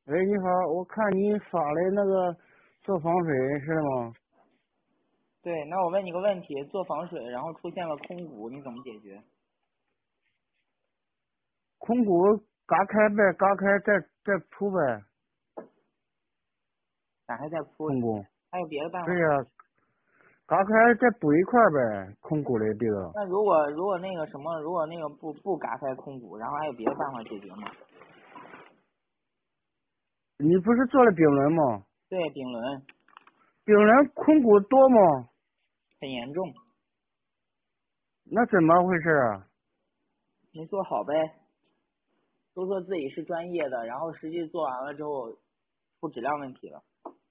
喂，你好，我看你发的那个做防水是的吗？ 对，那我问你个问题，做防水然后出现了空鼓，你怎么解决？ 空鼓嘎开呗，嘎开再铺呗， 打开再铺， 空鼓。 还有别的办法？ 对呀、嘎开再补一块呗，空鼓的这个。 那如果那个什么，如果那个不嘎开空鼓，然后还有别的办法解决吗？ 你不是做了冰轮吗？ 对，顶轮冰轮空鼓多吗？ 很严重， 那怎么回事啊？ 没做好呗，都说自己是专业的，然后实际做完了之后出质量问题了。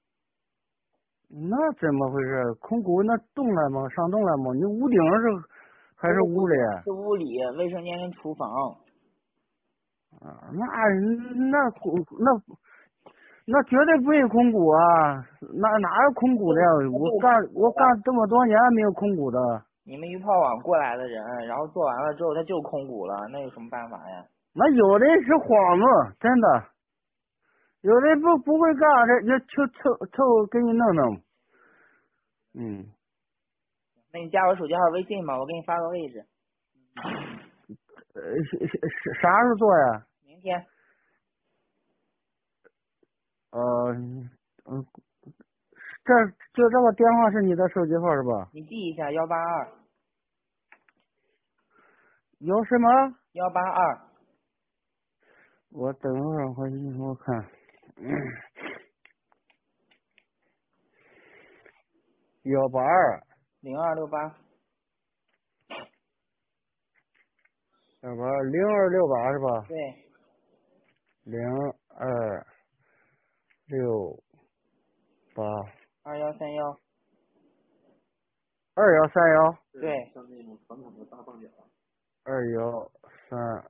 那怎么回事？空鼓那动了吗？上动了吗？你屋顶是还是屋里？ 是屋里、卫生间跟厨房。 啊，那绝对不是空鼓啊！哪有空鼓的呀？我干这么多年没有空鼓的。 你们鱼泡网过来的人，然后做完了之后他就空鼓了，那有什么办法呀？ 那有的是慌子，真的，有的不会干的，就凑给你弄弄。嗯， 那你加我手机号微信吧，我给你发个位置。 啥时候做呀？ 明天嗯，这个电话是你的手机号是吧？ 你记一下182 有什么？ 182。 我等会儿回去我看。182， 0268。 0268是吧？ 对， 0268。 2131。 2131。 对， 2131。